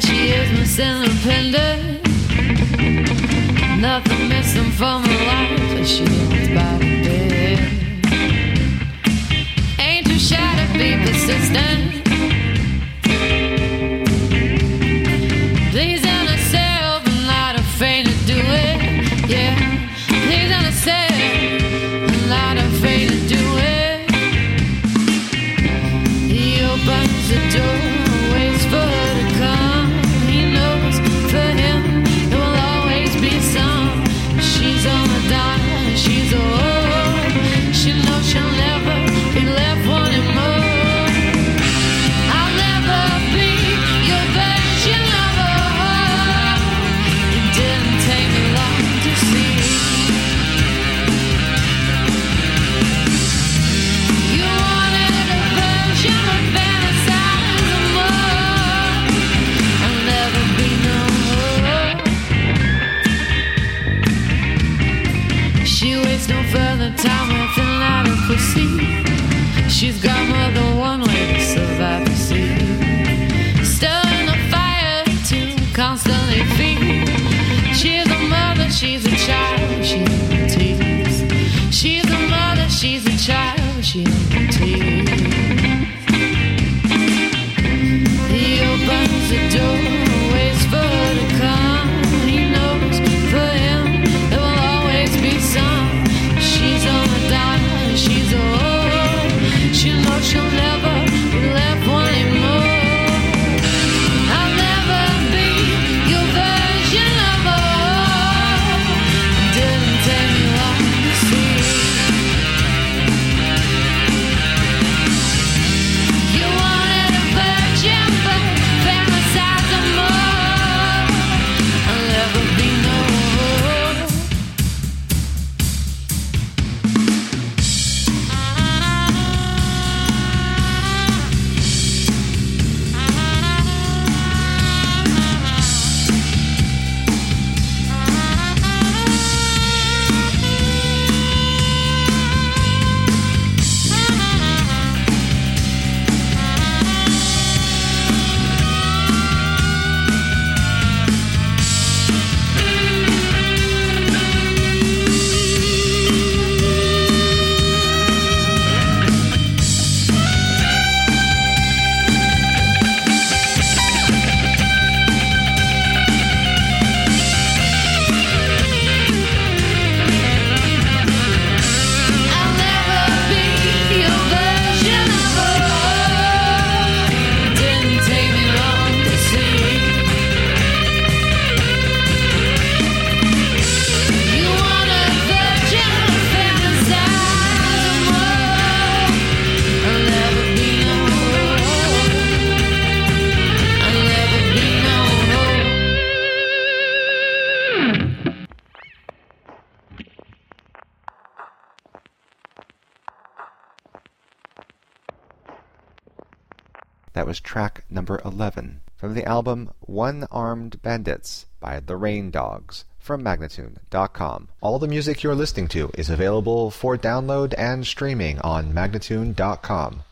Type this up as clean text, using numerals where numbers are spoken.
She is Miss Independent, nothing missing from her life as she lives by the bed. Ain't too shy to be persistent, pleasing herself and not afraid to do it. Yeah, pleasing herself and not afraid to do it. He opens the door, waits for her to come. He knows for him there will always be some. She's on the dime, she's old. She knows she'll never be left wanting more. I'll never be your version of her. It didn't take me long to see. You wanted a version of fantasizing more. I'll never be no more. She wastes no further time with inadequacy. She's got more than one way to survive the sea. Stirring the fire to constantly feed. She's a mother, she's a child, she's a tease. She's a mother, she's a child, she's a tease. He opens the door, waits for her to come. He knows for him there will always be some. She's on the dime, she's old. She knows she'll never be left wanting more. I'll never be your version of her. It didn't take me long to see. You wanted a virgin, but fantasizing more. I'll never be no more. I'll never be your version of her. It didn't take me long to see. You want a virgin, fantasizing more. I'll never be no more. I'll never be no more. That was track number 11 from the album One-Armed Bandits by the Rain Dogs from Magnatune.com. All the music you're listening to is available for download and streaming on Magnatune.com.